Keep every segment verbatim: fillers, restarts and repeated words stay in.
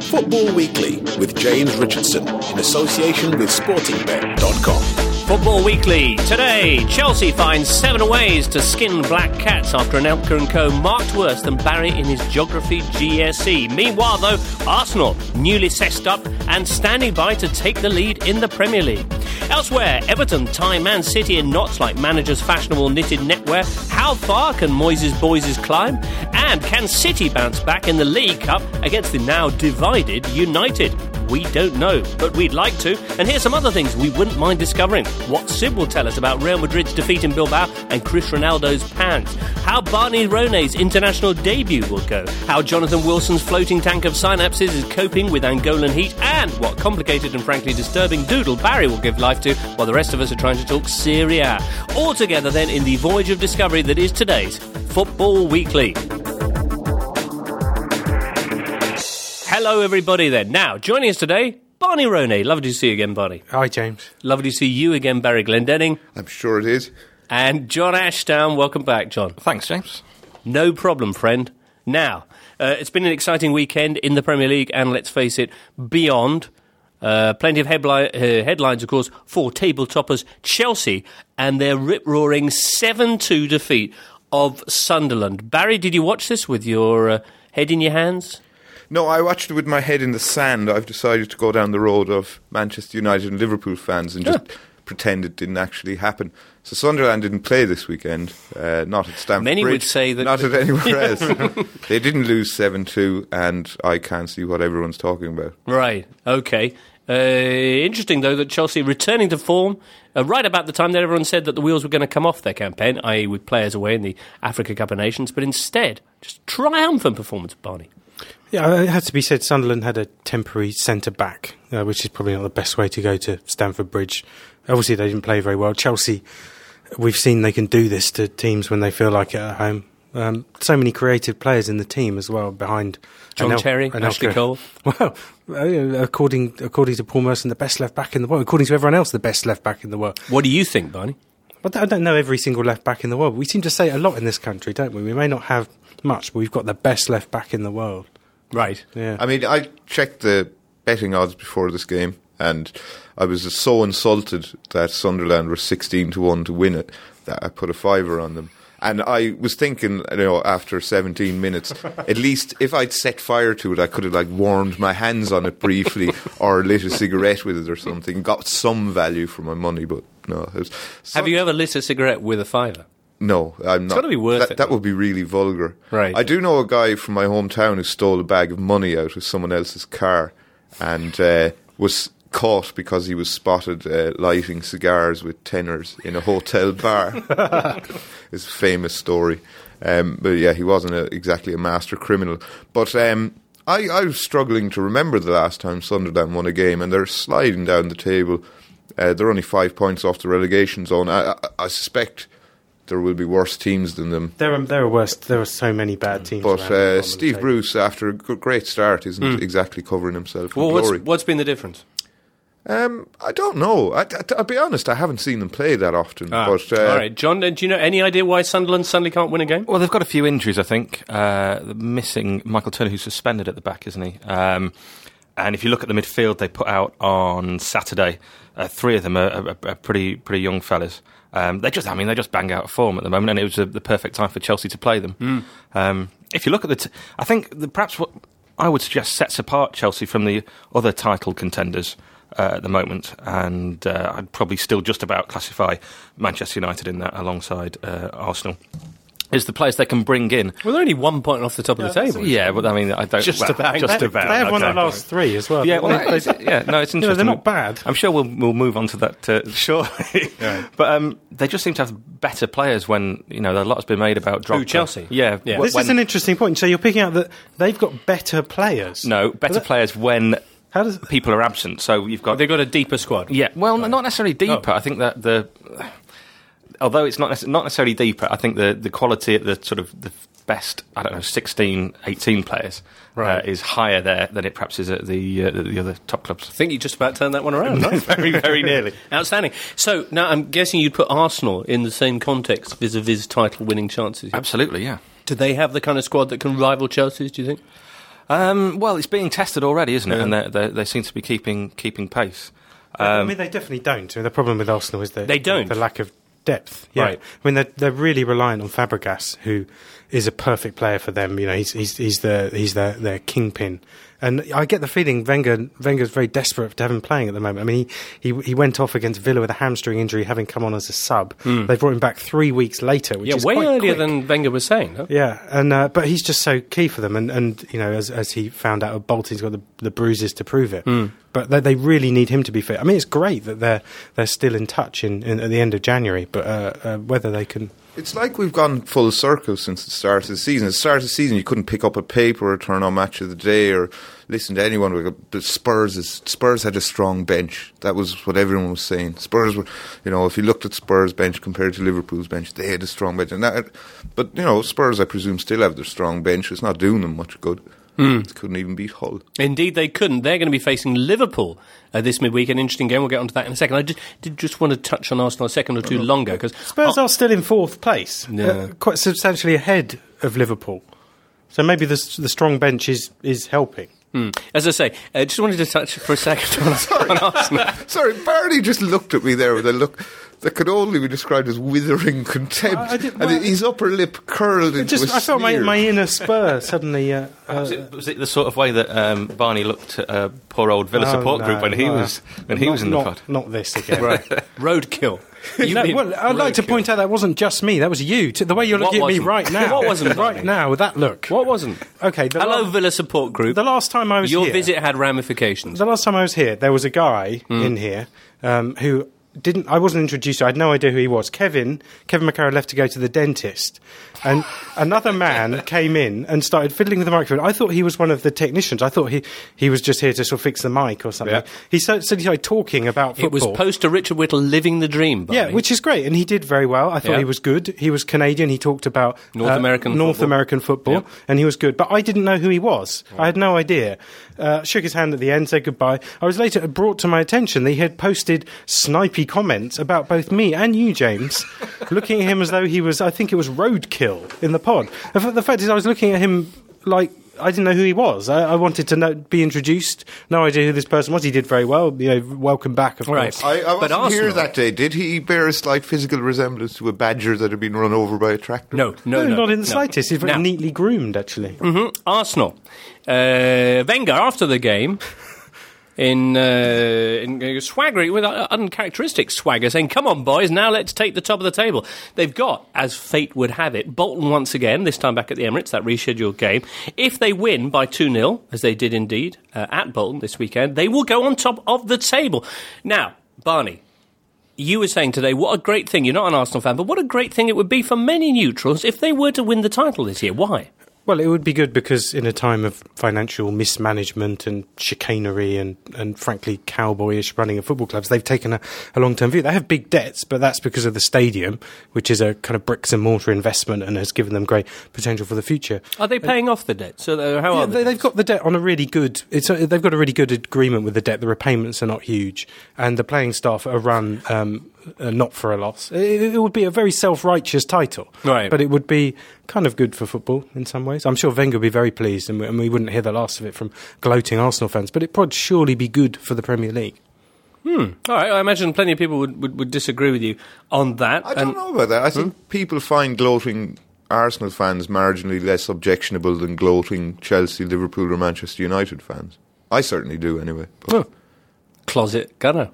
Football Weekly with James Richardson in association with sporting bet dot com. Football Weekly. Today, Chelsea finds seven ways to skin black cats after Anelka and Co marked worse than Barry in his geography G C S E. Meanwhile, though, Arsenal newly sexed up and standing by to take the lead in the Premier League. Elsewhere, Everton tie Man City in knots like managers' fashionable knitted netwear. How far can Moyes' boys climb? And can City bounce back in the League Cup against the now divided United? We don't know, but we'd like to. And here's some other things we wouldn't mind discovering. What Sid will tell us about Real Madrid's defeat in Bilbao and Chris Ronaldo's pants. How Barney Rone's international debut will go. How Jonathan Wilson's floating tank of synapses is coping with Angolan heat. And what complicated and frankly disturbing doodle Barry will give life to while the rest of us are trying to talk Serie A. All together then in the voyage of discovery that is today's Football Weekly. Hello, everybody, then. Now, joining us today, Barney Ronay. Lovely to see you again, Barney. Hi, James. Lovely to see you again, Barry Glendenning. I'm sure it is. And John Ashdown. Welcome back, John. Thanks, James. No problem, friend. Now, uh, it's been an exciting weekend in the Premier League, and let's face it, beyond. Uh, plenty of headli- uh, headlines, of course, for table toppers Chelsea and their rip-roaring seven two defeat of Sunderland. Barry, did you watch this with your uh, head in your hands? No, I watched it with my head in the sand. I've decided to go down the road of Manchester United and Liverpool fans and just yeah. pretend it didn't actually happen. So Sunderland didn't play this weekend, uh, not at Stamford Many Bridge, would say that... not at anywhere else. They didn't lose seven two, and I can't see what everyone's talking about. Right, OK. Uh, interesting, though, that Chelsea returning to form uh, right about the time that everyone said that the wheels were going to come off their campaign, that is with players away in the Africa Cup of Nations, but instead, just triumphant performance, Barney. Yeah, it had to be said, Sunderland had a temporary centre-back, uh, which is probably not the best way to go to Stamford Bridge. Obviously, they didn't play very well. Chelsea, we've seen they can do this to teams when they feel like it at home. Um, so many creative players in the team as well, behind John Anel- Terry, Anelka. Ashley Cole. Well, according according to Paul Merson, the best left-back in the world. According to everyone else, the best left-back in the world. What do you think, Barney? Well, I don't know every single left-back in the world. But we seem to say it a lot in this country, don't we? We may not have much, but we've got the best left-back in the world. Right. Yeah. I mean, I checked the betting odds before this game, and I was so insulted that Sunderland were sixteen to one to win it that I put a fiver on them. And I was thinking, you know, after seventeen minutes, at least if I'd set fire to it, I could have like warmed my hands on it briefly or lit a cigarette with it or something, got some value for my money. But no. It was Have you ever lit a cigarette with a fiver? No, I'm not. It's got to be worth that, it. That would be really vulgar. Right. I do know a guy from my hometown who stole a bag of money out of someone else's car and uh, was caught because he was spotted uh, lighting cigars with tenors in a hotel bar. It's a famous story. Um, but yeah, he wasn't a, exactly a master criminal. But um, I, I was struggling to remember the last time Sunderland won a game, and they're sliding down the table. Uh, they're only five points off the relegation zone. I, I, I suspect there will be worse teams than them. There are, there are worse. There are so many bad teams. But uh, Steve Bruce, after a good, great start, isn't mm. exactly covering himself well, in what's, glory. What's been the difference? Um, I don't know. I, I, I'll be honest, I haven't seen them play that often. Ah, but uh, all right, John, do you know any idea why Sunderland suddenly can't win a game? Well, they've got a few injuries, I think. Uh, the missing Michael Turner, who's suspended at the back, isn't he? Um, and if you look at the midfield they put out on Saturday, uh, three of them are, are, are pretty pretty young fellas. Um, they just, I mean, they just bang out of form at the moment, and it was a, the perfect time for Chelsea to play them. Mm. Um, if you look at the, t- I think the, perhaps what I would suggest sets apart Chelsea from the other title contenders Uh, at the moment, and uh, I'd probably still just about classify Manchester United in that alongside uh, Arsenal, is the players they can bring in. Well, they're only one point off the top yeah, of the table. Yeah, but I mean, I don't... Just well, about. Just they, about. They have okay. won the last three as well. Yeah, well, they, they, yeah, no, it's interesting. You know, they're not bad. I'm sure we'll, we'll move on to that uh, shortly. Yeah. But um, they just seem to have better players when, you know, a lot's been made about Drogba. Who, Chelsea? Yeah. yeah. This when, is an interesting point. So you're picking out that they've got better players. No, better players when... How does people are absent? So you've got they've got a deeper squad. Yeah, well, right. not necessarily deeper. Oh. I think that the although it's not nece- not necessarily deeper, I think the the quality at the sort of the best, I don't know, sixteen, eighteen players right. uh, is higher there than it perhaps is at the uh, the other top clubs. I think you just about turned that one around. Right? very, very nearly. Outstanding. So now I'm guessing you'd put Arsenal in the same context vis-a-vis title-winning chances. Yeah? Absolutely, yeah. Do they have the kind of squad that can rival Chelsea's? Do you think? Um, well, it's being tested already, isn't it? Yeah. And they they they seem to be keeping keeping pace. Um, I Um, mean, they definitely don't. I mean, the problem with Arsenal is the, They don't? the lack of depth. Yeah. Right. I mean, they're, they're really reliant on Fabregas, who is a perfect player for them. You know, he's he's, he's the he's their, their kingpin. And I get the feeling Wenger Wenger's very desperate to have him playing at the moment. I mean, he, he, he went off against Villa with a hamstring injury, having come on as a sub. Mm. They brought him back three weeks later, which Yeah, is way quite earlier quick. than Wenger was saying. Huh? Yeah, and uh, but he's just so key for them, and, and you know, as as he found out of Bolton's got the, the bruises to prove it. Mm. But they, they really need him to be fit. I mean, it's great that they're they're still in touch in, in at the end of January, but uh, uh, whether they can. It's like we've gone full circle since the start of the season. At the start of the season, you couldn't pick up a paper or turn on Match of the Day or listen to anyone. But Spurs is, Spurs had a strong bench. That was what everyone was saying. Spurs were, you know, if you looked at Spurs' bench compared to Liverpool's bench, they had a strong bench. And that, but, you know, Spurs, I presume, still have their strong bench. It's not doing them much good. Mm. They couldn't even beat Hull. Indeed, they couldn't. They're going to be facing Liverpool uh, this midweek. An interesting game. We'll get onto that in a second. I did, did just want to touch on Arsenal a second or two longer because Spurs are still in fourth place, Yeah. uh, quite substantially ahead of Liverpool. So maybe the the strong bench is is helping. Mm. As I say, I uh, just wanted to touch for a second on, on Arsenal. Sorry, Barney just looked at me there with a look that could only be described as withering contempt. I- I did- and well, his upper lip curled It into just a I felt my, sneer. my inner Spur suddenly. Uh, was, uh, it, was it the sort of way that um, Barney looked at uh, poor old Villa oh, support no, group when he no. was when he not, was in the not, pod? Not this again. Roadkill. You No, mean well, I'd like to roadkill. point out that wasn't just me. That was you. To the way you're What looking at me wasn't? right now. What wasn't, right Barney? now with that look? What wasn't? Okay. The Hello, la- Villa support group. the last time I was Your here, visit had ramifications. The last time I was here, there was a guy in here um, who didn't. I wasn't introduced to. I had no idea who he was. Kevin. Kevin McCarroll left to go to the dentist, and another man came in and started fiddling with the microphone. I thought he was one of the technicians. I thought he he was just here to sort of fix the mic or something. Yeah. He started, so he started talking about It was football. post to Richard Whittle living the dream. Yeah, Barney. which is great, and he did very well. I thought Yeah. he was good. He was Canadian. He talked about North uh, American North football. American football, Yeah. and he was good. But I didn't know who he was. I had no idea. Uh, shook his hand at the end, said goodbye. I was later brought to my attention that he had posted snipey comments about both me and you, James, looking at him as though he was. I think it was roadkill in the pod. The f- the fact is, I was looking at him like. I didn't know who he was. I, I wanted to know, be introduced. No idea who this person was. He did very well. You know, welcome back, of Right. course. I, I But wasn't here Arsenal- that day. Did he bear a slight physical resemblance to a badger that had been run over by a tractor? No, no, No, no. not in the no. slightest. He's very Now, neatly groomed, actually. mhm, Arsenal. Uh, Wenger, after the game, in, uh, in uh, swagger, with uh, uncharacteristic swagger, saying, come on, boys, now let's take the top of the table. They've got, as fate would have it, Bolton once again, this time back at the Emirates, that rescheduled game. If they win by two nil, as they did indeed uh, at Bolton this weekend, they will go on top of the table. Now, Barney, you were saying today, what a great thing, you're not an Arsenal fan, but what a great thing it would be for many neutrals if they were to win the title this year. Why? Well, it would be good because in a time of financial mismanagement and chicanery and, and frankly, cowboyish running of football clubs, they've taken a, a long-term view. They have big debts, but that's because of the stadium, which is a kind of bricks and mortar investment and has given them great potential for the future. Are they paying off the debt? So uh, how Yeah, are they, they? they've got the debt on a really good. It's a, they've got a really good agreement with the debt. The repayments are not huge, and the playing staff are run um, uh, not for a loss. It, it would be a very self-righteous title, Right. But it would be kind of good for football in some ways. I'm sure Wenger would be very pleased, and we, and we wouldn't hear the last of it from gloating Arsenal fans. But it would surely be good for the Premier League. Hmm. All right, I imagine plenty of people would, would, would disagree with you on that. I don't And- know about that. I think people find gloating Arsenal fans marginally less objectionable than gloating Chelsea, Liverpool or Manchester United fans. I certainly do anyway. But Oh. Closet gunner.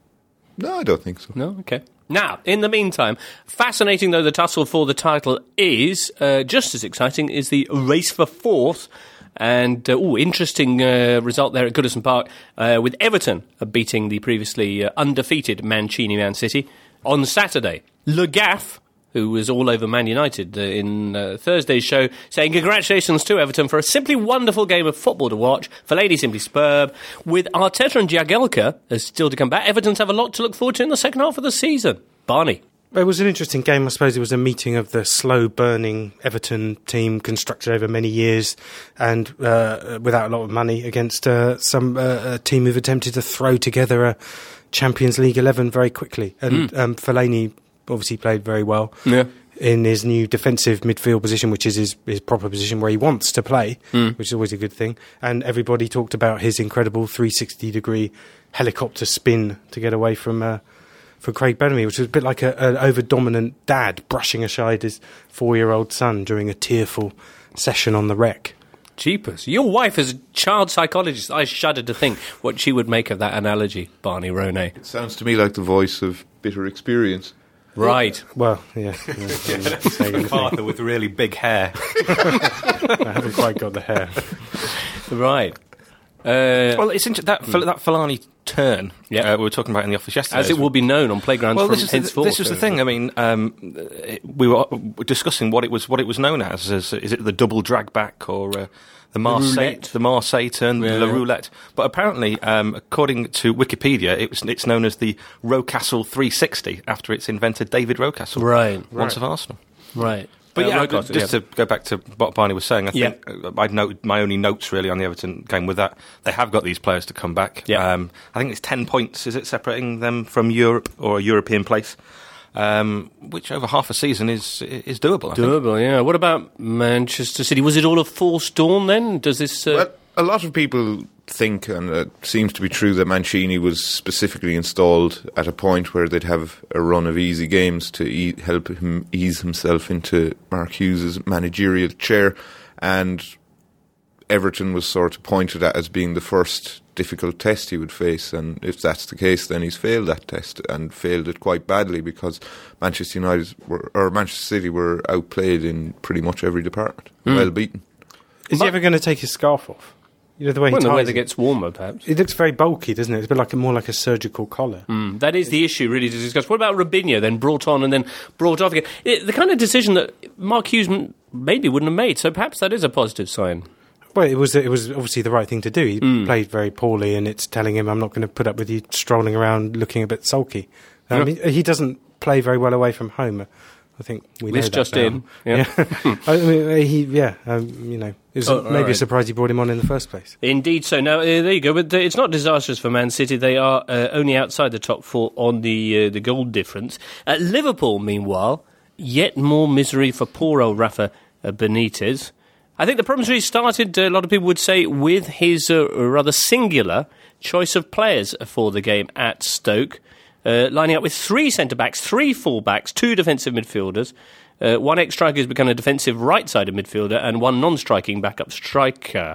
no, I don't think so. No, okay. Now, in the meantime, fascinating though the tussle for the title is, uh, just as exciting is the race for fourth. And, uh, ooh, interesting uh, result there at Goodison Park uh, with Everton uh, beating the previously uh, undefeated Mancini Man City on Saturday. Le Gaff, who was all over Man United uh, in uh, Thursday's show, saying congratulations to Everton for a simply wonderful game of football to watch. Fellaini simply superb. With Arteta and Jagielka as still to come back, Everton's have a lot to look forward to in the second half of the season. Barney. It was an interesting game. I suppose it was a meeting of the slow-burning Everton team constructed over many years and uh, without a lot of money against uh, some uh, a team who've attempted to throw together a Champions League eleven very quickly. And Mm. um, Fellaini obviously played very well. Yeah. in his new defensive midfield position, which is his, his proper position where he wants to play, mm. which is always a good thing. And everybody talked about his incredible three hundred sixty degree helicopter spin to get away from uh, from Craig Bellamy, which was a bit like a, an over-dominant dad brushing aside his four-year-old son during a tearful session on the wreck. Jeepers. Your wife is a child psychologist. I shudder to think what she would make of that analogy, Barney Ronay. It sounds to me like the voice of bitter experience. Right. Well, yeah. yeah father with really big hair. I haven't quite got the hair. Right. Uh, well, it's interesting, that, mm. that Fellaini turn yeah. uh, we were talking about in the office yesterday. As it will be known on playgrounds well, from this henceforth. This was the thing. I mean, um, we were discussing what it was what it was known as. as is it the double drag back or uh, the Marseille, the Marseille turn, yeah. the roulette? But apparently, um, according to Wikipedia, it was, it's known as the Rocastle three sixty after its inventor David Rocastle, right? Once right. of Arsenal, right. But uh, yeah, Rocastle, just yeah. to go back to what Barney was saying, I yeah. think I'd note my only notes really on the Everton game with that. They have got these players to come back. Yeah. Um, I think it's ten points, is it, separating them from Europe or a European place? Um, which over half a season is is doable. I doable, think. yeah. What about Manchester City? Was it all a forced dawn then? Does this? Uh... Well, a lot of people think, and it seems to be true, that Mancini was specifically installed at a point where they'd have a run of easy games to e- help him ease himself into Mark Hughes' managerial chair, and Everton was sort of pointed at as being the first difficult test he would face, and if that's the case, then he's failed that test and failed it quite badly because Manchester United were, or Manchester City were outplayed in pretty much every department, mm. well beaten. Is but he ever going to take his scarf off? You know, the way well, he the ties weather it. gets warmer, perhaps. It looks very bulky, doesn't it? It's a bit like a, more like a surgical collar. Mm, that is the issue, really, to discuss. What about Robinho, then brought on and then brought off again? It, the kind of decision that Mark Hughes maybe wouldn't have made, so perhaps that is a positive sign. Well, it was it was obviously the right thing to do. He mm. played very poorly, and it's telling him, I'm not going to put up with you strolling around looking a bit sulky. Um, yeah. he, he doesn't play very well away from home. I think we Liz know that just now. in. Yeah, yeah. I mean, he, yeah, um, you know, it was oh, maybe right. a surprise he brought him on in the first place. Indeed so. Now, uh, there you go. But uh, it's not disastrous for Man City. They are uh, only outside the top four on the uh, the goal difference. At Liverpool, meanwhile, yet more misery for poor old Rafa uh, Benitez. I think the problems really started, uh, a lot of people would say, with his uh, rather singular choice of players for the game at Stoke. Uh, lining up with three centre-backs, three full-backs, two defensive midfielders. Uh, one ex-striker has become a defensive right-sided midfielder and one non-striking backup striker.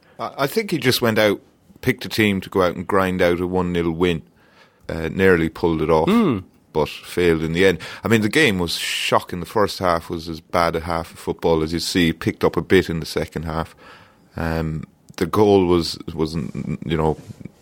I think he just went out, picked a team to go out and grind out a one nil win. Uh, nearly pulled it off, mm. but failed in the end. I mean, the game was shocking. The first half was as bad a half of football as you see. Picked up a bit in the second half. Um, the goal was, wasn't, you know...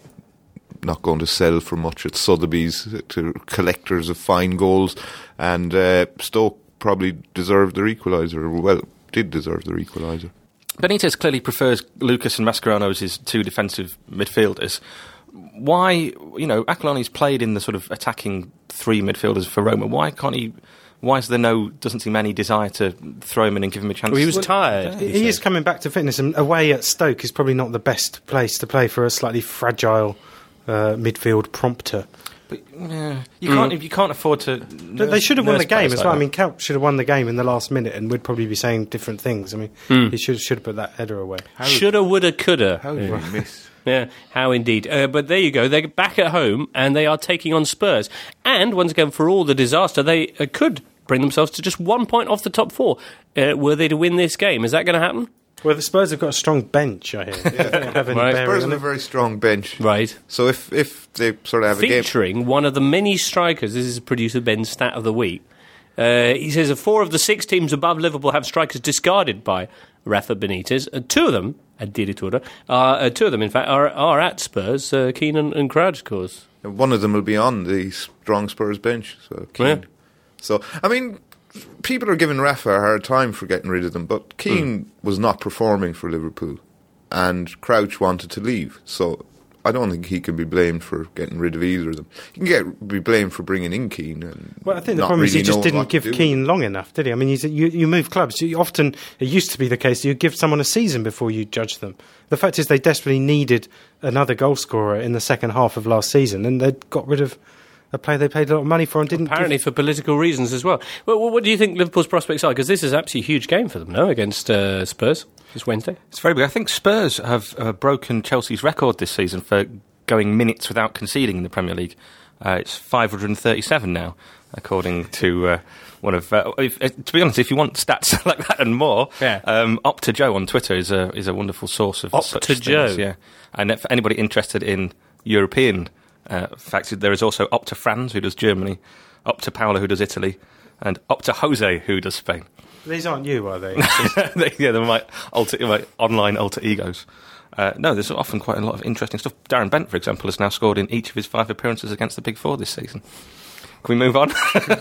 not going to sell for much at Sotheby's to collectors of fine goals, and uh, Stoke probably deserved their equaliser, well, did deserve their equaliser. Benitez clearly prefers Lucas and Mascherano as his two defensive midfielders. Why, you know, Akalani's played in the sort of attacking three midfielders for Roma. Why can't he... Why is there no, doesn't seem any desire to throw him in and give him a chance? Well, he was well, tired. He, he is coming back to fitness, and away at Stoke is probably not the best place to play for a slightly fragile uh, midfield prompter. But uh, you mm. can't you can't afford to. Nurse, they should have won the game as like well. That. I mean, Kelp should have won the game in the last minute, and we'd probably be saying different things. I mean, mm. he should should have put that header away. Shoulda, woulda, coulda. How did he miss? Yeah, how indeed. Uh, but there you go. They're back at home, and they are taking on Spurs. And once again, for all the disaster, they uh, could bring themselves to just one point off the top four. Uh, were they to win this game? Is that going to happen? Well, the Spurs have got a strong bench, I hear. Yeah. Right. Spurs have a very strong bench. Right. So if, if they sort of have Featuring a game... Featuring one of the many strikers, this is producer Ben's stat of the week. Uh, he says that four of the six teams above Liverpool have strikers discarded by Rafa Benitez. Uh, two of them, addirittura, are, uh, two of them, in fact, are, are at Spurs, uh, Keane and, and Crouch, of course. One of them will be on the strong Spurs bench, so Keane... Yeah. So, I mean, people are giving Rafa a hard time for getting rid of them, but Keane mm. was not performing for Liverpool, and Crouch wanted to leave. So, I don't think he can be blamed for getting rid of either of them. He can get be blamed for bringing in Keane. And well, I think the problem really is he just didn't give Keane long enough, did he? I mean, he's, you, you move clubs. You often, it used to be the case, you give someone a season before you judge them. The fact is they desperately needed another goal scorer in the second half of last season, and they got rid of a player they paid a lot of money for and didn't Apparently give... for political reasons as well. Well, what do you think Liverpool's prospects are? Because this is absolutely a huge game for them, no, against uh, Spurs this Wednesday. It's very big. I think Spurs have uh, broken Chelsea's record this season for going minutes without conceding in the Premier League. Uh, it's five hundred thirty-seven now, according to uh, one of... Uh, if, uh, to be honest, if you want stats like that and more, yeah. um, Up to Joe on Twitter is a is a wonderful source of Up such to things. Joe. Yeah. And for anybody interested in European uh, facts, there is also Up to Franz, who does Germany, Up to Paolo, who does Italy, and Up to Jose, who does Spain. These aren't you, are they? Yeah, they're my, alter, my online alter egos. Uh, no, there's often quite a lot of interesting stuff. Darren Bent, for example, has now scored in each of his five appearances against the Big Four this season. Can we move on?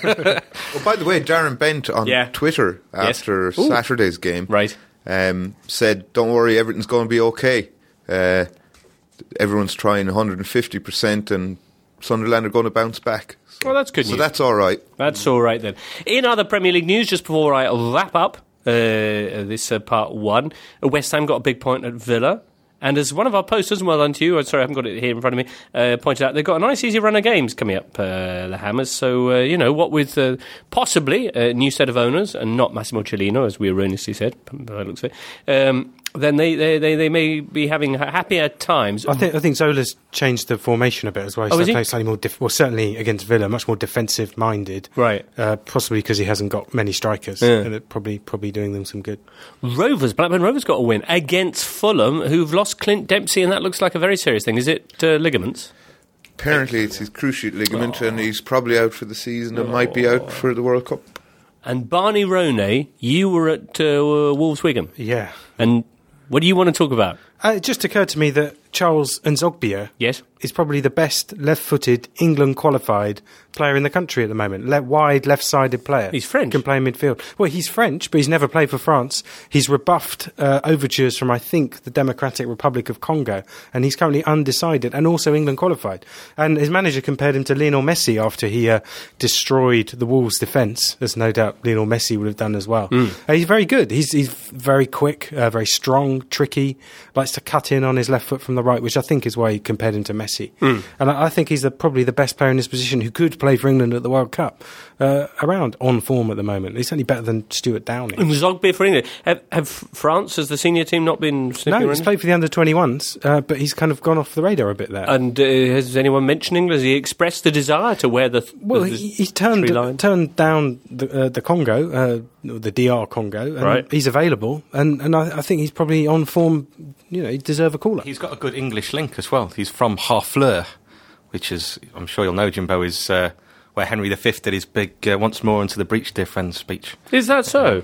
Oh, by the way, Darren Bent on yeah. Twitter after yes. Saturday's game right. um, said, don't worry, everything's going to be okay. Uh, everyone's trying one hundred fifty percent and Sunderland are going to bounce back. So, well, that's good so news. So that's all right. That's all right then. In other Premier League news, just before I wrap up uh, this uh, part one, West Ham got a big point at Villa. And as one of our posters, well done to you, I'm sorry I haven't got it here in front of me, uh, pointed out, they've got a nice easy run of games coming up, uh, the Hammers. So, uh, you know, what with uh, possibly a new set of owners, and not Massimo Cellino, as we erroneously said, by the looks of it, um, then they, they, they, they may be having happier times. I think I think Zola's changed the formation a bit as well. Oh, is he? Playing slightly more def- well, certainly against Villa, much more defensive-minded. Right. Uh, possibly because he hasn't got many strikers. Yeah. And it probably probably doing them some good. Rovers, Blackburn Rovers got a win against Fulham, who've lost Clint Dempsey, and that looks like a very serious thing. Is it uh, ligaments? Apparently it's his cruciate ligament, oh. and he's probably out for the season and oh. might be out for the World Cup. And Barney Ronay, you were at uh, Wolves Wigan. Yeah. And what do you want to talk about? Uh, it just occurred to me that Charles Nzogbia yes. is probably the best left-footed England-qualified player in the country at the moment. Le- wide, left-sided player. He's French. Can play in midfield. Well, he's French, but he's never played for France. He's rebuffed uh, overtures from, I think, the Democratic Republic of Congo, and he's currently undecided and also England-qualified. And his manager compared him to Lionel Messi after he uh, destroyed the Wolves' defence, as no doubt Lionel Messi would have done as well. Mm. Uh, he's very good. He's, he's very quick, uh, very strong, tricky, likes to cut in on his left foot from the right, which I think is why he compared him to Messi. Mm. And I, I think he's the, probably the best player in his position who could play for England at the World Cup, uh, around on form at the moment. He's only better than Stuart Downing. Zogby for England. Have, have France, as the senior team, not been sniffing No, around? he's played for the under twenty-ones, uh, but he's kind of gone off the radar a bit there. And uh, has anyone mentioned England? Has he expressed the desire to wear the th- Well, the, he, he turned turned down the, uh, the Congo, uh, the D R Congo, and right. he's available, and, and I, I think he's probably on form. You know, he deserves a call-up. He's got a good English link as well. He's from Harfleur, which is, I'm sure you'll know, Jimbo, is uh, where Henry the Fifth did his big uh, once more into the breach, dear friends speech. Is that so?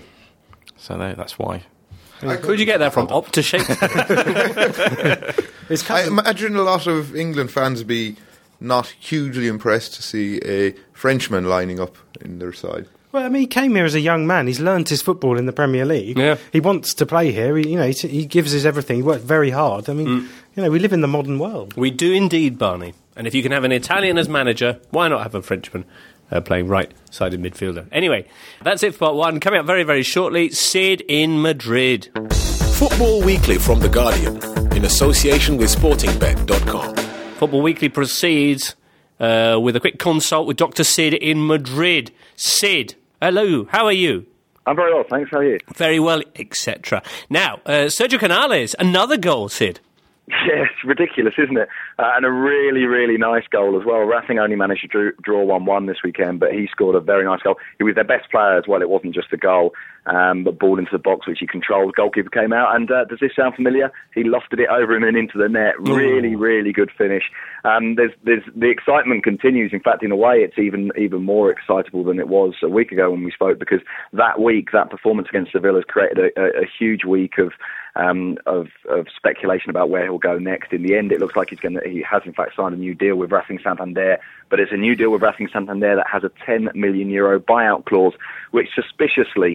So there, that's why. Where'd you get that from? Up to Shakespeare. I imagine a lot of England fans would be not hugely impressed to see a Frenchman lining up in their side. Well, I mean, he came here as a young man. He's learnt his football in the Premier League. Yeah. He wants to play here. He, you know, he, he gives his everything. He worked very hard. I mean, mm. you know, we live in the modern world. We do indeed, Barney. And if you can have an Italian as manager, why not have a Frenchman uh, playing right-sided midfielder? Anyway, that's it for part one. Coming up very, very shortly, Sid in Madrid. Football Weekly from The Guardian, in association with sporting bet dot com. Football Weekly proceeds uh, with a quick consult with Doctor Sid in Madrid. Sid, hello, how are you? I'm very well, thanks. How are you? Very well, et cetera. Now, uh, Sergio Canales, another goal, Sid. Yeah, it's ridiculous, isn't it? Uh, and a really, really nice goal as well. Racing only managed to drew, draw one one this weekend, but he scored a very nice goal. He was their best player as well. It wasn't just a goal, um, but ball into the box, which he controlled. Goalkeeper came out, and uh, does this sound familiar? He lofted it over him and into the net. Really, Ooh. really good finish. Um, there's, there's the excitement continues. In fact, in a way, it's even even more excitable than it was a week ago when we spoke, because that week, that performance against Sevilla has created a, a, a huge week of Um, of, of speculation about where he'll go next. In the end, it looks like he's going to, he has in fact signed a new deal with Racing Santander, but it's a new deal with Racing Santander that has a ten million euro buyout clause, which suspiciously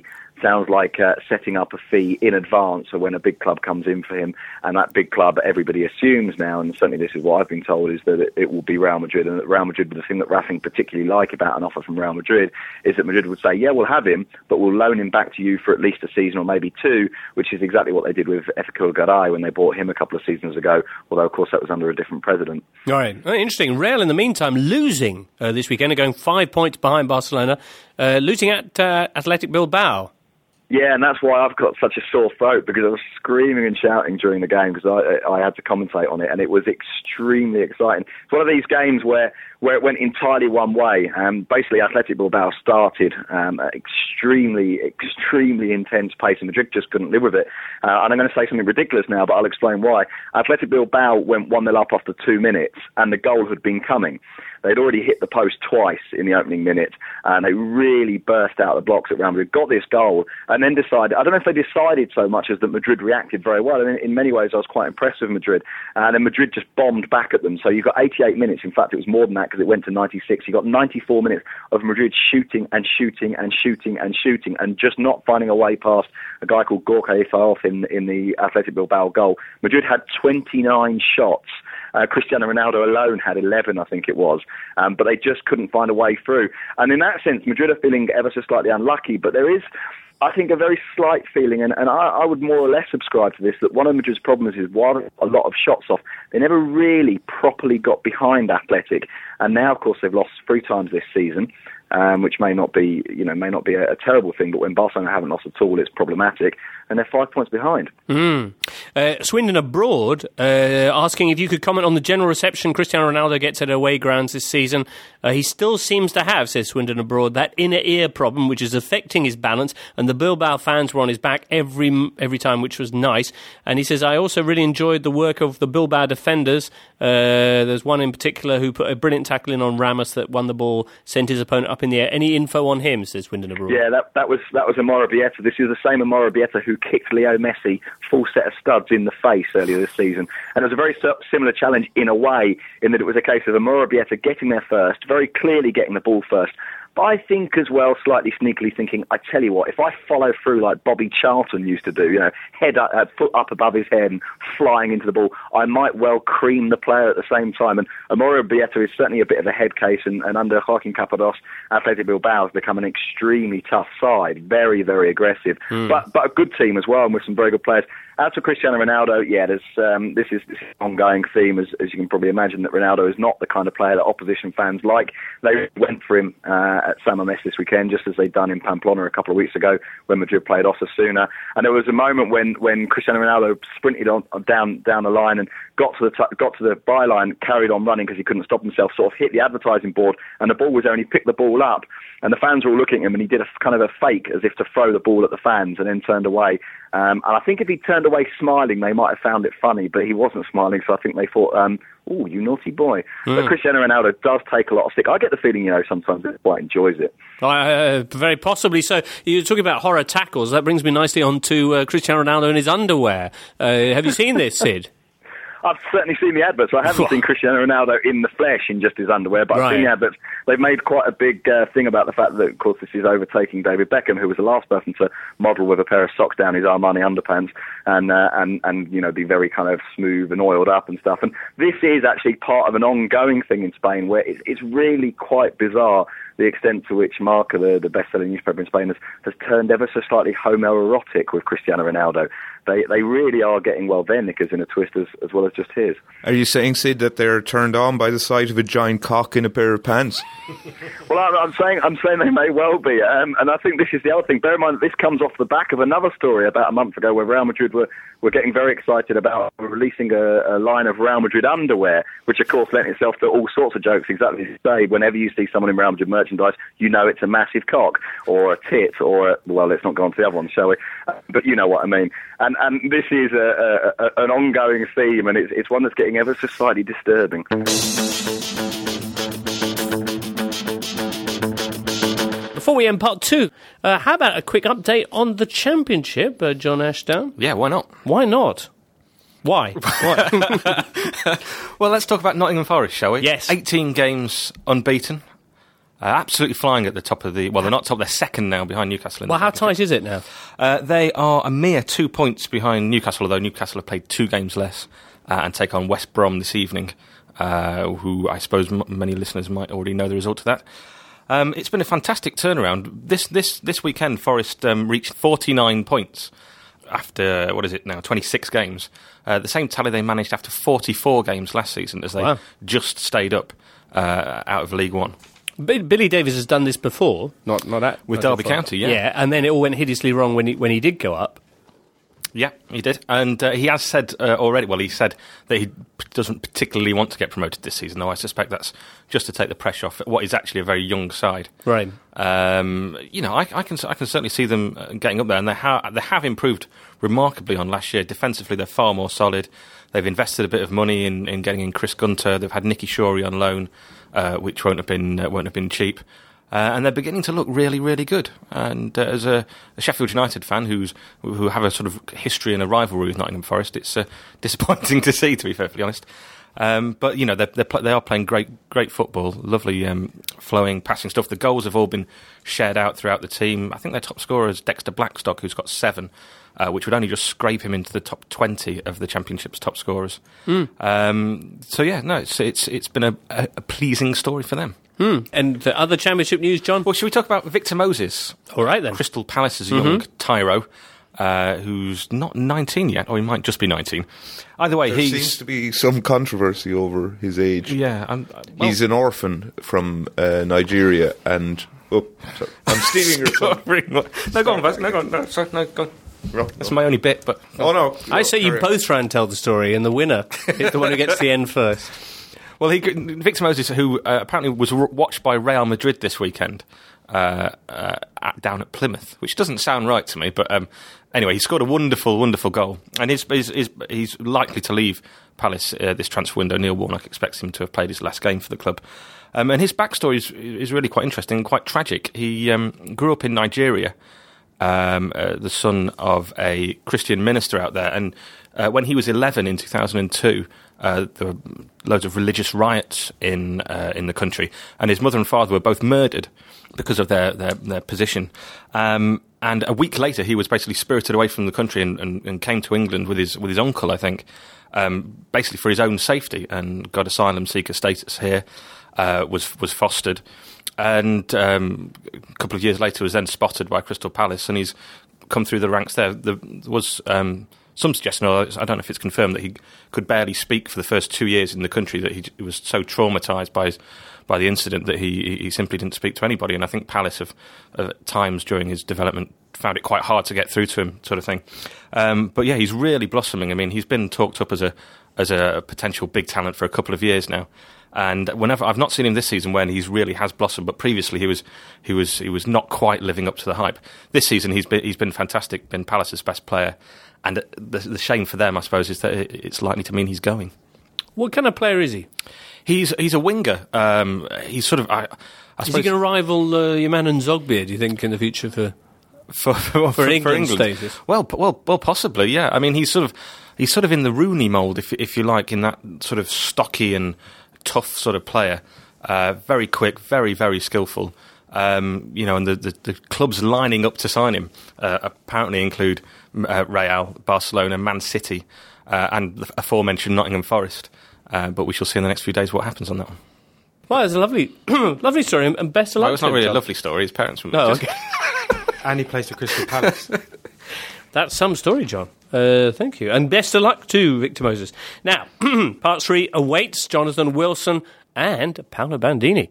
sounds like uh, setting up a fee in advance of when a big club comes in for him, and that big club, everybody assumes now, and certainly this is what I've been told, is that it, it will be Real Madrid, and that Real Madrid, the thing that Racing particularly like about an offer from Real Madrid is that Madrid would say, yeah, we'll have him, but we'll loan him back to you for at least a season or maybe two, which is exactly what they did with Ezequiel Garay when they bought him a couple of seasons ago, although of course that was under a different president. All right, oh, interesting. Real in the meantime losing uh, this weekend, going five points behind Barcelona, uh, losing at uh, Athletic Bilbao. Yeah, and that's why I've got such a sore throat, because I was screaming and shouting during the game because I, I had to commentate on it, and it was extremely exciting. It's one of these games where, where it went entirely one way. Um, basically, Athletic Bilbao started um, at extremely, extremely intense pace, and Madrid just couldn't live with it. Uh, and I'm going to say something ridiculous now, but I'll explain why. Athletic Bilbao went one nil up after two minutes, and the goal had been coming. They'd already hit the post twice in the opening minute, and they really burst out the blocks at Real Madrid, got this goal, and then decided, I don't know if they decided so much as that Madrid reacted very well, and in, in many ways I was quite impressed with Madrid, and then Madrid just bombed back at them. So you got eighty-eight minutes, in fact it was more than that because it went to ninety-six, you got ninety-four minutes of Madrid shooting and shooting and shooting and shooting and just not finding a way past a guy called Gorka Ifaoff in, in the Athletic Bilbao goal. Madrid had twenty-nine shots. Uh, Cristiano Ronaldo alone had eleven, I think it was, um, but they just couldn't find a way through. And in that sense, Madrid are feeling ever so slightly unlucky, but there is, I think, a very slight feeling, and, and I, I would more or less subscribe to this, that one of Madrid's problems is while a lot of shots off, they never really properly got behind Athletic, and now, of course, they've lost three times this season. Um, which may not be, you know, may not be a, a terrible thing, but when Barcelona haven't lost at all, it's problematic, and they're five points behind. Mm. Uh, Swindon Abroad uh, asking if you could comment on the general reception Cristiano Ronaldo gets at away grounds this season. Uh, he still seems to have, says Swindon Abroad, that inner ear problem, which is affecting his balance, and the Bilbao fans were on his back every every time, which was nice. And he says, I also really enjoyed the work of the Bilbao defenders. Uh, there's one in particular who put a brilliant tackle in on Ramos that won the ball, sent his opponent up in the air. Any info on him, says Swindon Abroad? Yeah, that that was that was Amorebieta. This is the same Amorebieta who kicked Leo Messi full set of studs in the face earlier this season. And it was a very similar challenge in a way, in that it was a case of Amorebieta getting there first, very clearly getting the ball first. But I think as well, slightly sneakily thinking, I tell you what, if I follow through like Bobby Charlton used to do, you know, head up, uh, foot up above his head and flying into the ball, I might well cream the player at the same time. And Amorebieta is certainly a bit of a head case, and, and under Joaquin Caparrós, Athletic Bilbao has become an extremely tough side, very, very aggressive, mm. but but a good team as well, and with some very good players. As for Cristiano Ronaldo, yeah, there's, um, this, is, this is an ongoing theme, as, as you can probably imagine, that Ronaldo is not the kind of player that opposition fans like. They went for him uh, at San Mamés this weekend, just as they'd done in Pamplona a couple of weeks ago when Madrid played Osasuna. And there was a moment when, when Cristiano Ronaldo sprinted on, down down the line and got to the t- got to the byline, carried on running because he couldn't stop himself, sort of hit the advertising board, and the ball was there, and he picked the ball up. And the fans were all looking at him, and he did a kind of a fake as if to throw the ball at the fans, and then turned away. Um, and I think if he turned away smiling, they might have found it funny, but he wasn't smiling, so I think they thought, um, oh, you naughty boy. Mm. But Cristiano Ronaldo does take a lot of stick. I get the feeling, you know, sometimes he quite enjoys it. Uh, very possibly so. You're talking about horror tackles. That brings me nicely on to uh, Cristiano Ronaldo in his underwear. Uh, have you seen this, Sid? I've certainly seen the adverts. I haven't seen Cristiano Ronaldo in the flesh in just his underwear, but right. I've seen the adverts. They've made quite a big uh, thing about the fact that, of course, this is overtaking David Beckham, who was the last person to model with a pair of socks down his Armani underpants and, uh, and, and you know, be very kind of smooth and oiled up and stuff. And this is actually part of an ongoing thing in Spain where it's, it's really quite bizarre the extent to which Marca, the, the best-selling newspaper in Spain, has, has turned ever so slightly homoerotic with Cristiano Ronaldo. They they really are getting, well, their knickers in a twist as, as well as just his. Are you saying, Sid, that they're turned on by the sight of a giant cock in a pair of pants? Well, I'm, I'm saying I'm saying they may well be, um, and I think this is the other thing. Bear in mind that this comes off the back of another story about a month ago where Real Madrid were, were getting very excited about releasing a, a line of Real Madrid underwear, which of course lent itself to all sorts of jokes. Exactly as you say, whenever you see someone in Real Madrid merchandise, you know it's a massive cock or a tit or a, well, let's not go on to the other one, shall we? Uh, but you know what I mean. And and this is a, a, a, an ongoing theme, and it's it's one that's getting ever so slightly disturbing. Before we end part two, uh, how about a quick update on the Championship, uh, John Ashdown? Yeah, why not? Why not? Why? Why? Well, let's talk about Nottingham Forest, shall we? Yes. eighteen games unbeaten. Uh, absolutely flying at the top of the... Well, they're not top, they're second now behind Newcastle. In Well, the how tight is it now? Uh, they are a mere two points behind Newcastle, although Newcastle have played two games less uh, and take on West Brom this evening, uh, who I suppose m- many listeners might already know the result of that. Um, it's been a fantastic turnaround. This this this weekend, Forest um, reached forty-nine points after, what is it now, twenty-six games. Uh, the same tally they managed after forty-four games last season, as they Wow. just stayed up uh, out of League One. B- Billy Davies has done this before, not not at With not Derby before. County, yeah. yeah, and then it all went hideously wrong when he when he did go up. Yeah, he did. And uh, he has said uh, already, well, he said that he p- doesn't particularly want to get promoted this season, though I suspect that's just to take the pressure off what is actually a very young side. Right. Um, you know, I, I can I can certainly see them uh, getting up there, and they, ha- they have improved remarkably on last year. Defensively, they're far more solid. They've invested a bit of money in, in getting in Chris Gunter. They've had Nicky Shorey on loan, uh, which won't have been uh, won't have been cheap. Uh, and they're beginning to look really, really good. And uh, as a, a Sheffield United fan who's who have a sort of history and a rivalry with Nottingham Forest, it's uh, disappointing to see, to be perfectly honest. Um, but you know they're, they're pl- they are playing great, great football, lovely um, flowing, passing stuff. The goals have all been shared out throughout the team. I think their top scorer is Dexter Blackstock, who's got seven, uh, which would only just scrape him into the top twenty of the Championship's top scorers. Mm. Um, so yeah, no, it's it's it's been a, a, a pleasing story for them. Hmm. And the other Championship news, John? Well, should we talk about Victor Moses? All right, then. Crystal Palace's Mm-hmm. young tyro, uh, who's not nineteen yet, or he might just be nineteen. Either way, There he's... seems to be some controversy over his age. Yeah, I'm, well, He's an orphan from uh, Nigeria, and... Oh, sorry. I'm stealing your son. No, go on, Baz. No, go on. No, sorry, no, go on. No, That's no. my only bit, but... Oh, no. I No, say you carry on. both try and tell the story, and the winner is the one who gets to the end first. Well, he, Victor Moses, who uh, apparently was r- watched by Real Madrid this weekend uh, uh, at, down at Plymouth, which doesn't sound right to me, but um, anyway, he scored a wonderful, wonderful goal, and he's, he's, he's, he's likely to leave Palace uh, this transfer window. Neil Warnock expects him to have played his last game for the club. Um, and his backstory is, is really quite interesting and quite tragic. He um, grew up in Nigeria, um, uh, the son of a Christian minister out there, and uh, when he was eleven in two thousand two, Uh, there were loads of religious riots in uh, in the country, and his mother and father were both murdered because of their their, their position. Um, and a week later, he was basically spirited away from the country and, and, and came to England with his with his uncle, I think, um, basically for his own safety, and got asylum seeker status here. Uh, was was fostered, and um, a couple of years later was then spotted by Crystal Palace, and he's come through the ranks there. There was um, some suggestion, or I don't know if it's confirmed, that he could barely speak for the first two years in the country, that he, he was so traumatised by his, by the incident that he, he simply didn't speak to anybody. And I think Palace have, at times during his development, found it quite hard to get through to him, sort of thing. Um, but yeah, he's really blossoming. I mean, he's been talked up as a as a potential big talent for a couple of years now. And whenever I've not seen him this season when he's really has blossomed, but previously he was he was he was not quite living up to the hype. This season he's been he's been fantastic, been Palace's best player, and the, the shame for them, I suppose, is that it's likely to mean he's going. What kind of player is he? He's he's a winger. Um, he's sort of I, I Is he suppose going to rival uh, your man and Zogbia, do you think, in the future for for for, for England status? Well, p- well, well, possibly, yeah. I mean, he's sort of he's sort of in the Rooney mould, if if you like, in that sort of stocky and tough sort of player, uh, very quick, very, very skillful. Um, you know, and the, the, the clubs lining up to sign him uh, apparently include uh, Real, Barcelona, Man City, uh, and the aforementioned Nottingham Forest. Uh, but we shall see in the next few days what happens on that one. Well, it's a lovely, lovely story, and best of luck. Well, it's to not him, really John. a lovely story. His parents were Oh, just- okay. And he plays for Crystal Palace. That's some story, John. Uh, thank you. And best of luck to Victor Moses. Now, part three awaits Jonathan Wilson and Paolo Bandini.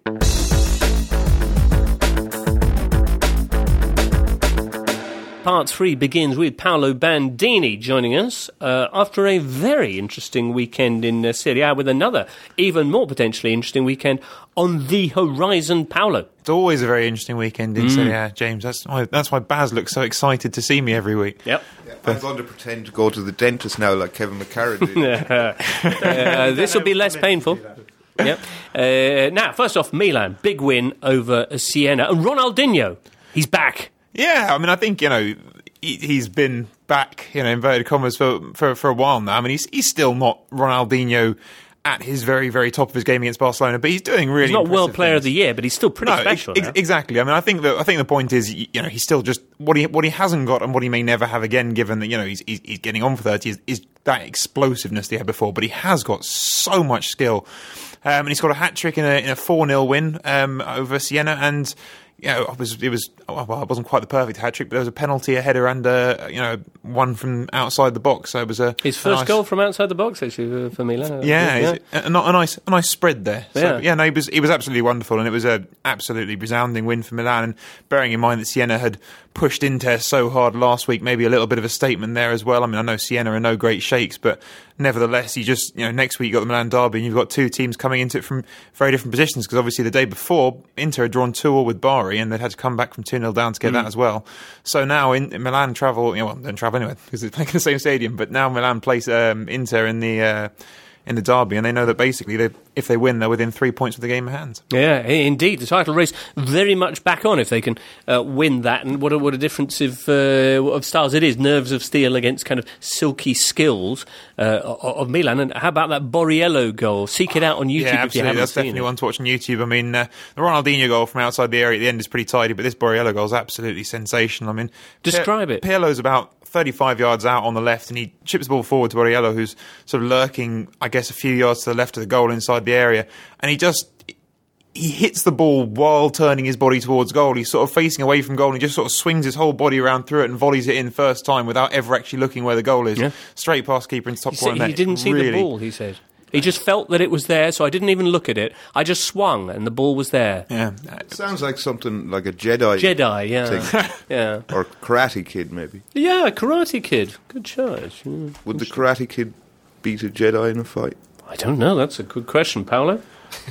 Part three begins with Paolo Bandini joining us uh, after a very interesting weekend in uh, Serie A, with another even more potentially interesting weekend on the horizon. Paolo. It's always a very interesting weekend in Serie A, James. That's why, that's why Baz looks so excited to see me every week. Yep. Yeah, I'm going to pretend to go to the dentist now like Kevin McCarran did. uh, this will be less painful. Yep. Uh, now, first off, Milan, big win over Siena. And Ronaldinho, he's back. Yeah, I mean, I think, you know, he, he's been back, you know, inverted commas, for, for, for a while now. I mean, he's, he's still not Ronaldinho at his very, very top of his game against Barcelona, but he's doing really. He's not World impressive Player things. of the Year, but he's still pretty No, special. ex- now. exactly. I mean, I think that I think the point is, you know, he's still just what he what he hasn't got and what he may never have again, given that you know he's he's, he's getting on for thirty, is, is that explosiveness he had before. But he has got so much skill, um, and he's got a hat trick in a in a four nil win um, over Siena, and. You know, it was, it was, well, it wasn't quite the perfect hat trick, but there was a penalty, a header, and uh, you know, one from outside the box. So it was a His a first nice, goal from outside the box, actually, for Milan. Yeah, yeah. A, a, a nice, a nice spread there. So, Yeah. yeah, no, he was, he was absolutely wonderful, and it was a absolutely resounding win for Milan. And bearing in mind that Siena had pushed Inter so hard last week, maybe a little bit of a statement there as well. I mean, I know Siena are no great shakes, but nevertheless, you just, you know, next week you've got the Milan derby, and you've got two teams coming into it from very different positions. Because obviously, the day before, Inter had drawn two all with Bari, and they'd had to come back from two nil down to get Mm. that as well. So now in, in Milan travel, you know, well, don't travel anyway because they're playing in the same stadium. But now Milan plays um, Inter in the uh, in the derby, and they know that basically they, if they win, they're within three points of the game at hand. Yeah, i- indeed. The title race very much back on if they can uh, win that. And what a, what a difference of, uh, of styles it is. Nerves of steel against kind of silky skills uh, of, of Milan. And how about that Borriello goal? Seek it out on YouTube Yeah, if you absolutely. haven't That's seen definitely it. one to watch on YouTube. I mean, uh, the Ronaldinho goal from outside the area at the end is pretty tidy, but this Borriello goal is absolutely sensational. I mean, Describe Pe- it. Pirlo's about thirty-five yards out on the left, and he chips the ball forward to Borriello, who's sort of lurking, I guess, a few yards to the left of the goal inside the area, and he just he hits the ball while turning his body towards goal. He's sort of facing away from goal, and he just sort of swings his whole body around through it and volleys it in first time without ever actually looking where the goal is. Yeah. Straight past keeper into top He, corner said he net. didn't see Really- the ball, he said. He just felt that it was there, so I didn't even look at it. I just swung, and the ball was there. Yeah. Sounds like something like a Jedi. Jedi, yeah. thing. yeah. Or Karate Kid, maybe. Yeah, Karate Kid. Good choice. Yeah. Would the Karate Kid beat a Jedi in a fight? I don't know. That's a good question, Paolo.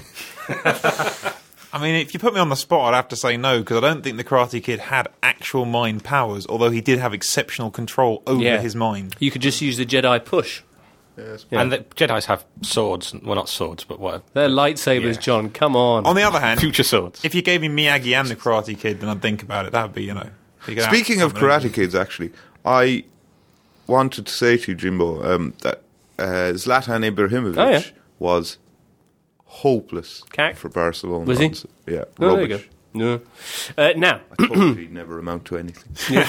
I mean, if you put me on the spot, I'd have to say no, because I don't think the Karate Kid had actual mind powers, although he did have exceptional control over Yeah. his mind. You could just use the Jedi push. Yes. Yeah. And the Jedis have swords. Well, not swords, but what? They're lightsabers, Yeah. John. Come on. On the other hand, Future swords. if you gave me Miyagi and the Karate Kid, then I'd think about it. That would be, you know... you could Speaking have of something. Karate Kids, actually, I wanted to say to you, Jimbo, um, that uh, Zlatan Ibrahimovic Oh, yeah. was hopeless Cack. for Barcelona. Was he? Yeah, Oh, there you rubbish. go. No. Uh, now, I told you he'd never amount to anything.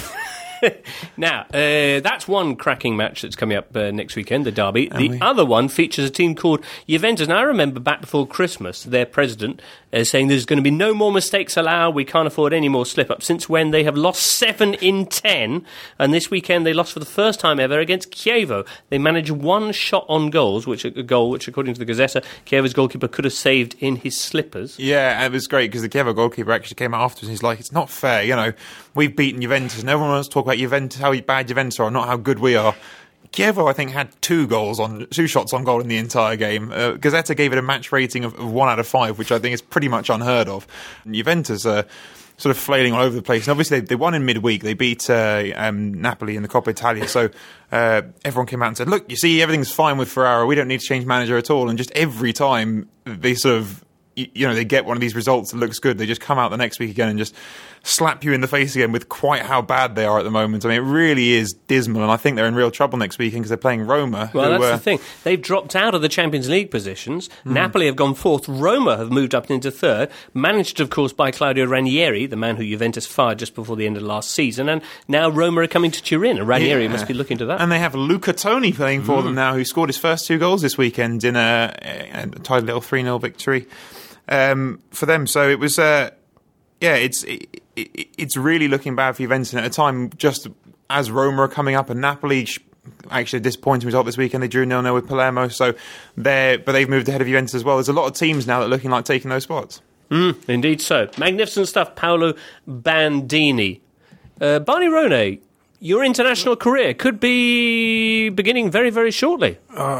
now uh, that's one cracking match that's coming up uh, next weekend, the derby. The we- other one features a team called Juventus. Now, I remember back before Christmas, their president uh, saying there's going to be no more mistakes allowed. We can't afford any more slip-ups. Since when they have lost seven in ten, and this weekend they lost for the first time ever against Chievo. They managed one shot on goals, which a goal, which according to the Gazzetta, Chievo's goalkeeper could have saved in his slippers. Yeah, it was great because the Chievo goalkeeper actually came out afterwards and he's like, it's not fair, you know, we've beaten Juventus and everyone wants to talk about Juventus, how bad Juventus are, not how good we are. Chievo, I think, had two goals on two shots on goal in the entire game. Uh, Gazzetta gave it a match rating of, of one out of five, which I think is pretty much unheard of. And Juventus are sort of flailing all over the place. And obviously, they, they won in midweek. They beat uh, um, Napoli in the Coppa Italia. So uh, everyone came out and said, look, you see, everything's fine with Ferrara. We don't need to change manager at all. And just every time they sort of, you know, they get one of these results that looks good, they just come out the next week again and just slap you in the face again with quite how bad they are at the moment. I mean, it really is dismal, and I think they're in real trouble next weekend because they're playing Roma. Well, who, that's uh, the thing. They've dropped out of the Champions League positions. Napoli have gone fourth. Roma have moved up into third. Managed, of course, by Claudio Ranieri, the man who Juventus fired just before the end of last season. And now Roma are coming to Turin. And Ranieri Yeah. must be looking to that. And they have Luca Toni playing for them now, who scored his first two goals this weekend in a, a tight little three nil victory um, for them. So it was, uh, yeah, it's it, it, it's really looking bad for Juventus. And at a time just as Roma are coming up and Napoli, sh- actually a disappointing result this weekend. They drew nil nil with Palermo, so they're but they've moved ahead of Juventus as well. There's a lot of teams now that are looking like taking those spots. Mm, indeed so. Magnificent stuff, Paolo Bandini. Uh, Barney Ronay, your international career could be beginning very, very shortly.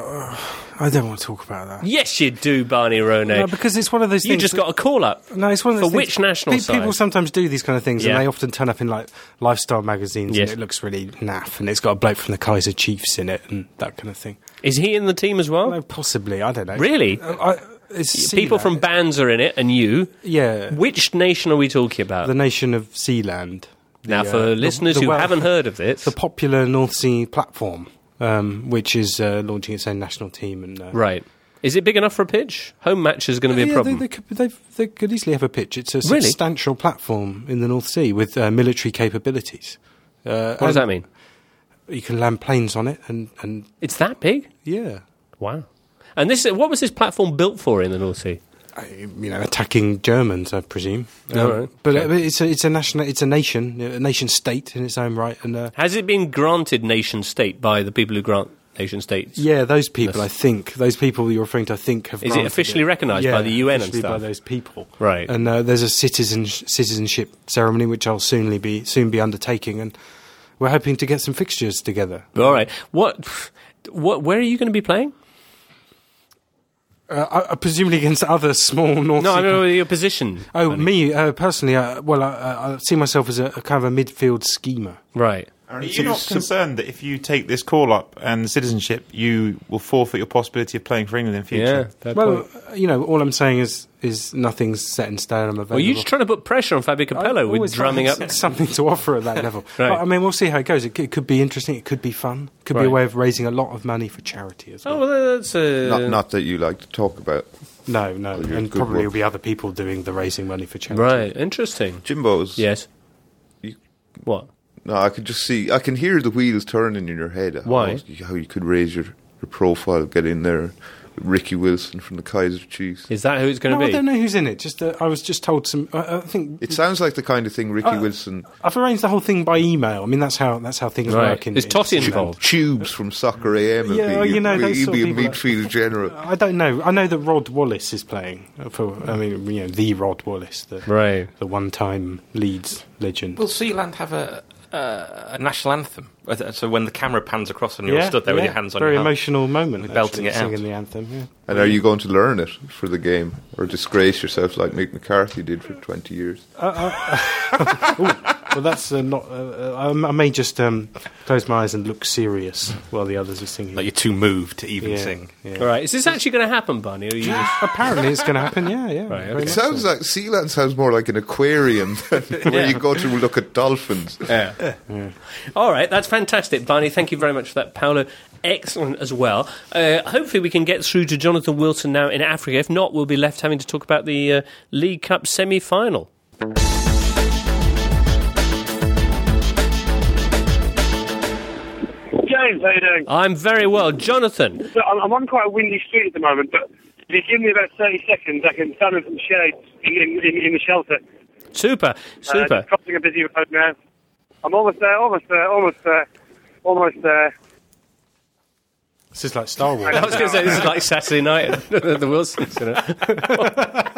I don't want to talk about that. Yes, you do, Barney Ronay. No, because it's one of those you things. just that- got a call up. No, it's one of those For things- which national pe- side? People sometimes do these kind of things, Yeah. and they often turn up in like lifestyle magazines, Yes. and it looks really naff, and it's got a bloke from the Kaiser Chiefs in it, and that kind of thing. Is he in the team as well? No, possibly, I don't know. Really? Uh, I, it's People Sealand. from bands are in it, and you. yeah, Which nation are we talking about? the nation of Sealand. now, The, for uh, the- listeners the who Wel- haven't heard of this, the popular North Sea platform, um, which is uh, launching its own national team, and uh, right? Is it big enough for a pitch? Home match is going to be a yeah, problem. They, they, could, they, they could easily have a pitch. It's a Really? substantial platform in the North Sea with uh, military capabilities. Uh, What does that mean? You can land planes on it, and, and It's that big? yeah, Wow. And this, what was this platform built for in the North Sea? I- you know, attacking Germans, I presume. Um, All right. But Okay. uh, it's a it's a national, it's a nation, a nation state in its own right, and uh, Has it been granted nation state by the people who grant nation states? yeah, those people, Yes. I think, those people you're referring to, I think, have. Is it granted officially recognised by Yeah, the U N and officially stuff? by those people, Right. And uh, there's a citizen citizenship ceremony which I'll soonly be soon be undertaking, and we're hoping to get some fixtures together. All right. What? What? Where are you going to be playing? Uh, I, I presumably against other small North. No, Sea I know your position. Oh, Bunny. me uh, personally. Uh, well, I, I I see myself as a, a kind of a midfield schemer. Right. Are you not concerned that if you take this call up and citizenship, you will forfeit your possibility of playing for England in future? Yeah. Fair Well, point. uh, you know, all I'm saying is is nothing's set in stone. I'm available. Well, you're just trying to put pressure on Fabio Capello I've with always drumming up. got something to offer at that level. Right. But, I mean, we'll see how it goes. It, c- it could be interesting. It could be fun. It could be Right. a way of raising a lot of money for charity as well. Oh, well, that's uh, Not, not that you like to talk about. no, no, Well, you're and good probably work. will be other people doing the raising money for charity. right. Interesting. Jimbo's. Yes. You- What? No, I could just see, I can hear the wheels turning in your head. Why? How, how you could raise your, your profile, get in there. Ricky Wilson from the Kaiser Chiefs. Is that who it's going No, to I be? don't know who's in it. Just uh, I was just told some. I, I think It sounds like the kind of thing Ricky Uh, Wilson. I've arranged the whole thing by email. I mean, that's how that's how things Right. work. In, Is in Totti Finland. involved? Tubes from Soccer A M. would Yeah, be, well, you know, he'd those be, sort he'd of be a people midfield general. I don't know. I know that Rod Wallace is playing for. I mean, you know, the Rod Wallace, the Right. the one-time Leeds legend. Will Sealand have a, uh, a national anthem? So when the camera pans across and you're yeah, stood there with yeah, your hands on very your heart. emotional moment. With belting actually, it out. singing the anthem. Yeah. And are you going to learn it for the game, or disgrace yourself like Mick McCarthy did for twenty years? Well, that's uh, not. Uh, uh, I may just um, close my eyes and look serious while the others are singing. Like you're too moved to even yeah, sing. yeah. All right. Is this actually going to happen, Bunny? Or are you just... Apparently, it's going to happen. Yeah, yeah. Right, very okay. It much sounds so. like Sealand sounds more like an aquarium than where you go to look at dolphins. Yeah. All right, that's fantastic, Barney. Thank you very much for that, Paolo. Excellent as well. Uh, hopefully, we can get through to Jonathan Wilson now in Africa. If not, we'll be left having to talk about the uh, League Cup semi-final. James, how you doing? I'm very well, Jonathan. So I'm, I'm on quite a windy street at the moment, but if you give me about thirty seconds, I can stand in some shade in, in, in the shelter. Super, Uh, super. just crossing a busy road now. I'm almost there, almost there, almost there, almost there. This is like Star Wars. I was going to say this is like Saturday night at the Wilsons. You know?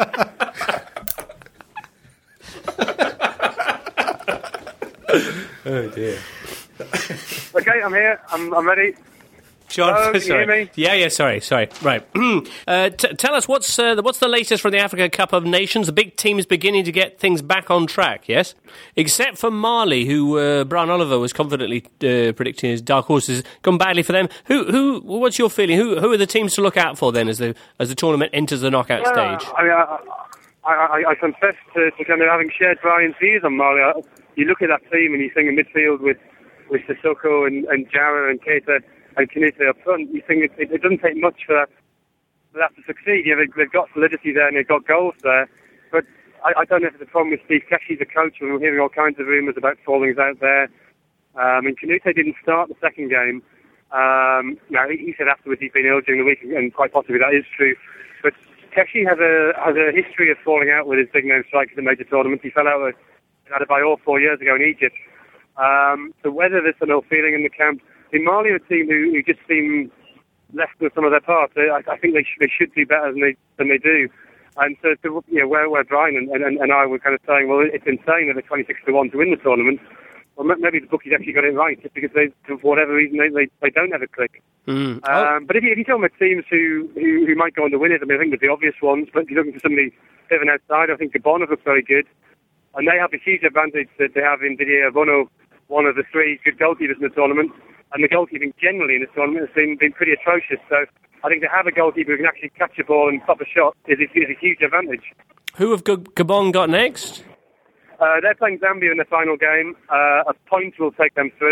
Oh dear. Okay, I'm here. I'm, I'm ready. John, Hello, can you sorry. hear me? Yeah, yeah, sorry, sorry. Right. uh, t- tell us what's uh, the, what's the latest from the Africa Cup of Nations? The big team is beginning to get things back on track, yes? Except for Mali, who uh, Brian Oliver was confidently uh, predicting as dark horses. Gone badly for them. Who? Who? What's your feeling? Who? Who are the teams to look out for then as the as the tournament enters the knockout Yeah, stage? I, mean, I, I, I, I confess to, to kind of having shared Brian's views on Mali. I, you look at that team and you think in midfield with, with Sissoko and, and Jara and Keita and Kanute up front, you think it, it, it doesn't take much for that, for that to succeed. Yeah, they, they've got solidity there and they've got goals there. But I, I don't know if it's a problem with Steve Keshi, the coach, and we're hearing all kinds of rumours about fallings out there. Um, and Kanute didn't start the second game. Um, now, he, he said afterwards he'd been ill during the week, and quite possibly that is true. But Keshi has a has a history of falling out with his big name strikers in major tournaments. He fell out with Adebayor four years ago in Egypt. Um, so whether there's an ill feeling in the camp, in Mali, a team who, who just seem less than some of their parts, I, I think they, sh- they should do better than they than they do. And so, to, you know, where, where Brian and, and, and I were kind of saying, well, it's insane that they're twenty-six to one to win the tournament. Well, maybe the bookies actually got it right, just because they, for whatever reason, they, they, they don't have a click. Mm. Um, but if you, if you tell me teams who, who, who might go on to win it, I mean, I think there's the obvious ones, but if you're looking for somebody a bit of an outsider, I think Gabon have looked very good. And they have a huge advantage that they have in Didier Bono, one of the three good goalkeepers in the tournament. And the goalkeeping generally in this tournament has been, been pretty atrocious. So I think to have a goalkeeper who can actually catch a ball and stop a shot is a, is a huge advantage. Who have G- Gabon got next? Uh, they're playing Zambia in the final game. Uh, a point will take them through.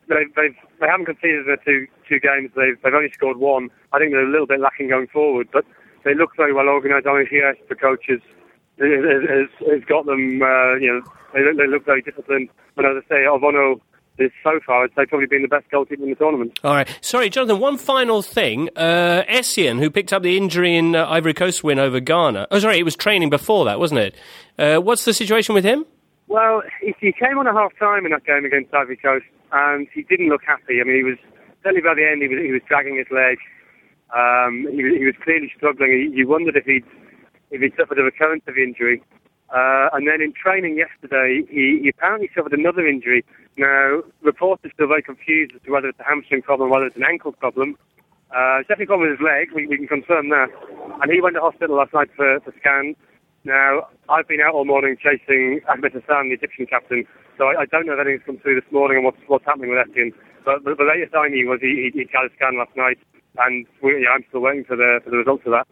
they've, they've they haven't conceded their two two games. They've they've only scored one. I think they're a little bit lacking going forward, but they look very well organised. I mean, Hies, the coaches, has, has got them. Uh, you know, they look, they look very disciplined. But as I say, Ovono is so far, I'd say, probably been the best goalkeeper in the tournament. All right. Sorry, Jonathan, one final thing. Uh, Essien, who picked up the injury in uh, Ivory Coast win over Ghana. Oh, sorry, it was training before that, wasn't it? Uh, what's the situation with him? Well, he, he came on at half-time in that game against Ivory Coast, and he didn't look happy. I mean, he was, certainly by the end, he was, he was dragging his leg. Um, he, he was clearly struggling. He, you wondered if he'd, if he'd suffered a recurrence of injury. Uh, and then in training yesterday, he, he apparently suffered another injury. Now, reports are still very confused as to whether it's a hamstring problem, whether it's an ankle problem. Uh, it's definitely a problem with his leg, we, we can confirm that. And he went to hospital last night for, for scans. Now, I've been out all morning chasing Ahmed Hassan, the Egyptian captain, so I, I don't know if anything's come through this morning and what's, what's happening with Essien. But the, the latest I knew was he, he, he had a scan last night, and we, yeah, I'm still waiting for the, for the results of that.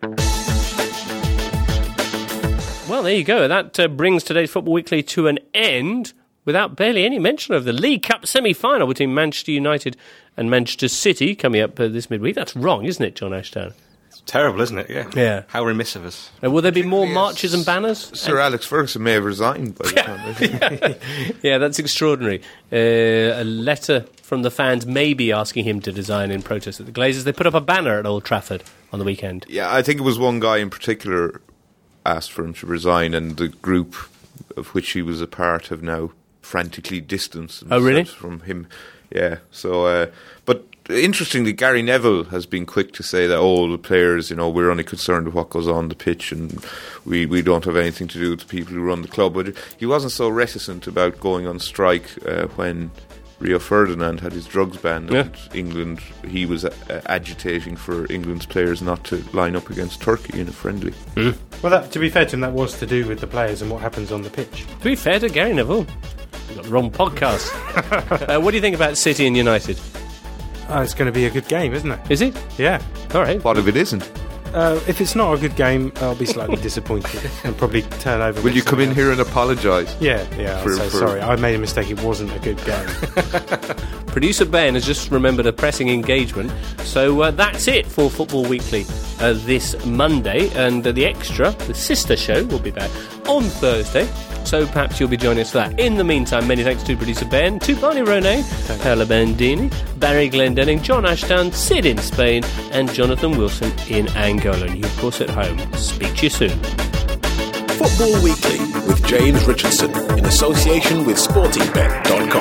Well, there you go. That uh, brings today's Football Weekly to an end without barely any mention of the League Cup semi-final between Manchester United and Manchester City coming up uh, this midweek. That's wrong, isn't it, John Ashdown? It's terrible, isn't it? Yeah. Yeah. How remiss of us. Uh, will there be more marches and banners? Sir and Alex Ferguson may have resigned by the time. yeah. yeah, that's extraordinary. Uh, a letter from the fans may be asking him to resign in protest at the Glazers. They put up a banner at Old Trafford on the weekend. Yeah, I think it was one guy in particular asked for him to resign, and the group of which he was a part have now frantically distanced oh, really? from him. Yeah, so, uh, but interestingly, Gary Neville has been quick to say that, oh, the players, you know, we're only concerned with what goes on the pitch and we, we don't have anything to do with the people who run the club. But he wasn't so reticent about going on strike uh, when Rio Ferdinand had his drugs banned yeah. and England, he was uh, agitating for England's players not to line up against Turkey in a friendly. Mm. Well, that, to be fair to him, that was to do with the players and what happens on the pitch. To be fair to Gary Neville, we've got the wrong podcast. uh, what do you think about City and United? Oh, it's going to be a good game, isn't it? Is it? Yeah. All right. What if it isn't? Uh, if it's not a good game, I'll be slightly disappointed and probably turn over. Will you come in here and apologise? Yeah, yeah. I'll for, say for sorry. I made a mistake. It wasn't a good game. Producer Ben has just remembered a pressing engagement. So uh, that's it for Football Weekly uh, this Monday. And uh, the extra, the sister show, will be back on Thursday. So perhaps you'll be joining us for that. In the meantime, many thanks to producer Ben, to Barney Ronay, Paola Bandini, Barry Glendenning, John Ashdown, Sid in Spain, and Jonathan Wilson in Angola. And you, of course, at home. Speak to you soon. Football Weekly with James Richardson in association with sporting bet dot com.